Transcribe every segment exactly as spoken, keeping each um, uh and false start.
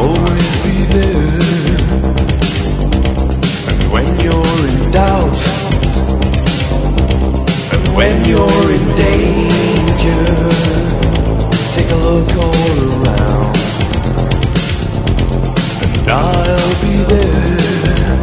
always be there. And when you're in doubt, and when you're in danger, take a look all around, and I'll be there.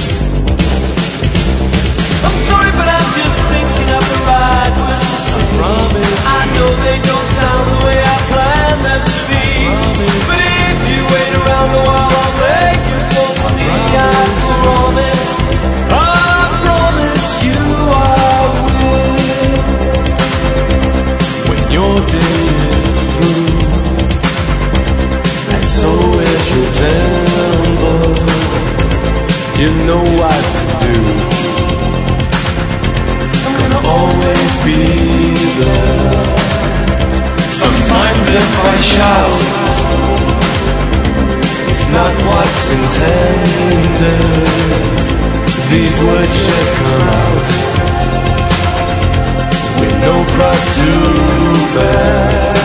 I'm sorry, but I'm just thinking of the right words to say. I promise. I know they don't sound the way I planned them to be. Promise. But if you wait around a while, I'll make you fall for me. I promise. I promise you I will. When your day is through, and so is your temper, you know what to do. I'm gonna always be there. Sometimes if I shout, it's not what's intended. These words just come out with no cross to bear.